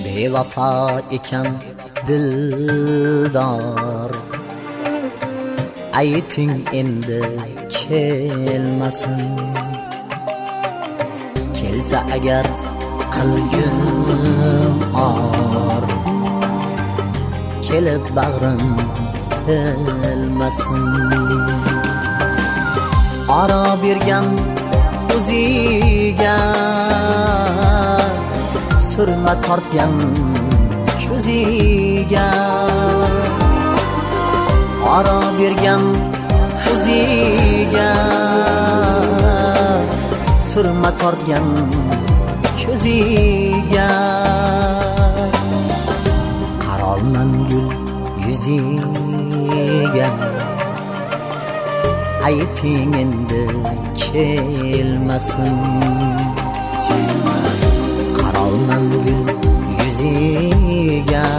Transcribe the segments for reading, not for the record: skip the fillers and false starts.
bevafo ekan dildor. Ayting endi kelmasin, kelsa agar qalbim or, kelib bag'rim tilmasin. Aro bergan o'ziga, surma tortgan ko'ziga. Aro bergan o'ziga, surma tortgan ko'ziga. Qarolman gul yuziga, ayting endi kelmasin. Qarolman gul yuziga,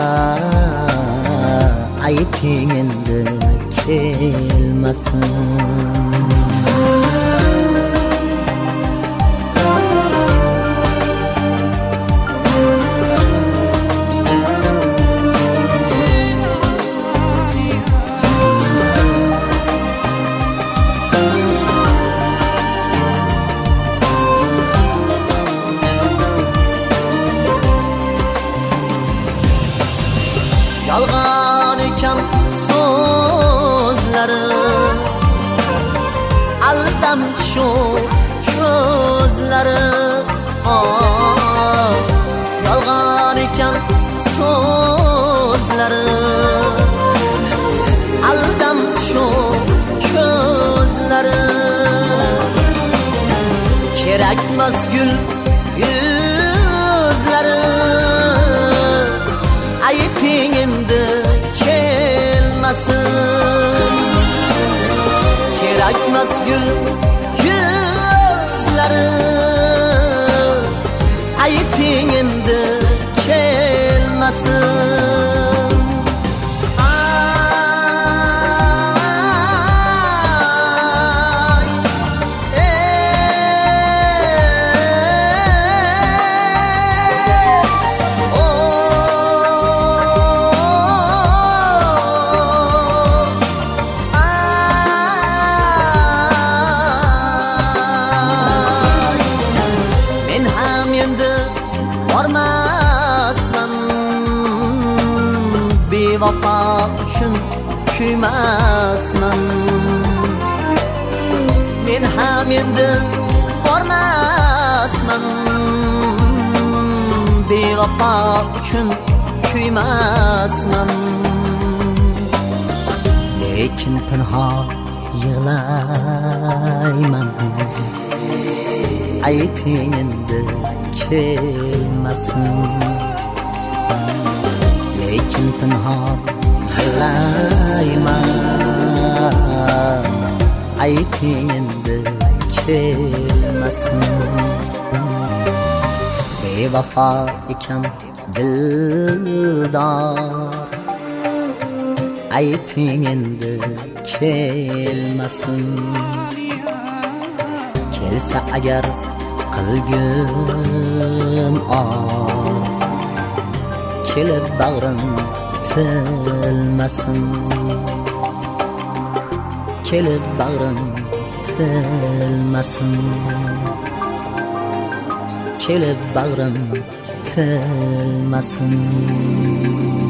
ayting endi kelmasin. Yolg'on ekan so'zlari, aldam shu ko'zlari. Yolg'on ekan so'zlari, aldam shu ko'zlari. Kerakmas gul yuzlari, ayting endi kelmasin. Kerakmas gul yuzlari, ayting endi kelmasin. Bormasman, bevafo uchun kuymasman. Men ham endi bormasman, bevafo uchun kuymasman. Lekin pinhon yig'layman, ayting endi kelmasin. Lekin pinhon yig'layman, ayting endi kelmasin. Bevafo ekan dildor, ayting endi kelmasin. Kelsa agar qalbim or, kelib bag'rim tilmasin. Kelib bag'rim tilmasin. Kelib bag'rim tilmasin.